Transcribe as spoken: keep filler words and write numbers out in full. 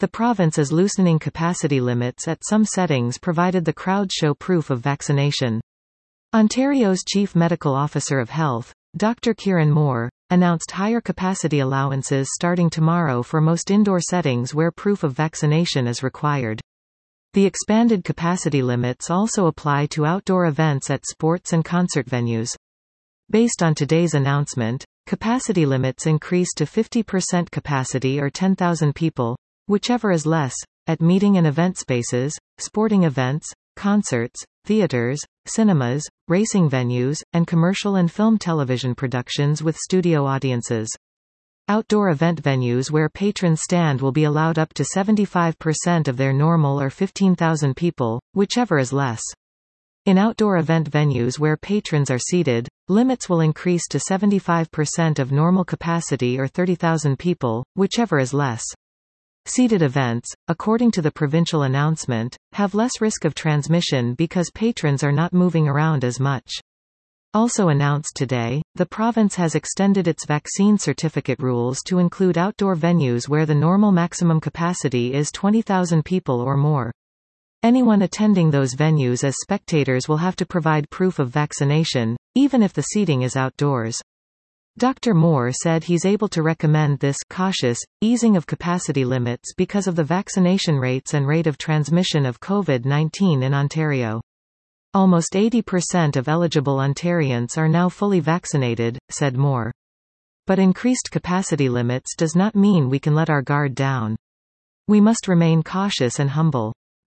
The province is loosening capacity limits at some settings provided the crowds show proof of vaccination. Ontario's Chief Medical Officer of Health, Doctor Kieran Moore, announced higher capacity allowances starting tomorrow for most indoor settings where proof of vaccination is required. The expanded capacity limits also apply to outdoor events at sports and concert venues. Based on today's announcement, capacity limits increase to fifty percent capacity or ten thousand people, whichever is less, at meeting and event spaces, sporting events, concerts, theaters, cinemas, racing venues, and commercial and film television productions with studio audiences. Outdoor event venues where patrons stand will be allowed up to seventy-five percent of their normal or fifteen thousand people, whichever is less. In outdoor event venues where patrons are seated, limits will increase to seventy-five percent of normal capacity or thirty thousand people, whichever is less. Seated events, according to the provincial announcement, have less risk of transmission because patrons are not moving around as much. Also announced today, the province has extended its vaccine certificate rules to include outdoor venues where the normal maximum capacity is twenty thousand people or more. Anyone attending those venues as spectators will have to provide proof of vaccination, even if the seating is outdoors. Doctor Moore said he's able to recommend this cautious easing of capacity limits because of the vaccination rates and rate of transmission of COVID nineteen in Ontario. Almost eighty percent of eligible Ontarians are now fully vaccinated, said Moore. But increased capacity limits does not mean we can let our guard down. We must remain cautious and humble.